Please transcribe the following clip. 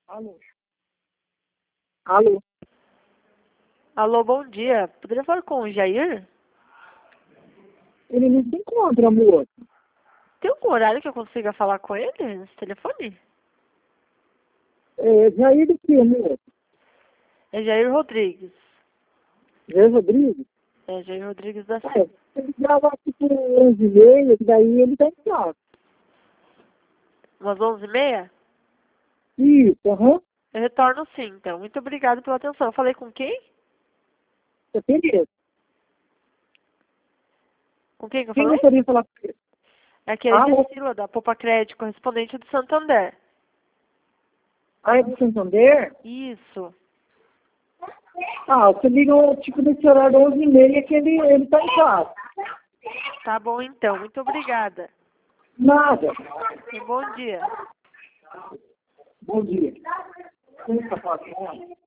Alô? Alô? Alô, bom dia. Poderia falar com o Jair? Ele não se encontra, amor. Tem algum horário que eu consiga falar com ele nesse telefone? É Jair do que, amor? É Jair Rodrigues. Jair Rodrigues? É Jair Rodrigues da Silva. É, ele grava aqui por 11h30, que daí ele tá em casa. Umas 11h30? Isso, aham. Eu retorno sim, então. Muito obrigado pela atenção. Eu falei com quem? É beleza. Com quem que eu Quem falei? gostaria de falar com ele? É aquele Alô? Priscila, da Poupa Crédito, correspondente do Santander. Ah, é do Santander? Isso. Ah, você liga tipo nesse horário 11h30 que ele tá em casa. Tá bom, então. Muito obrigada. Nada. Um bom dia. Bom dia. Como está fazendo?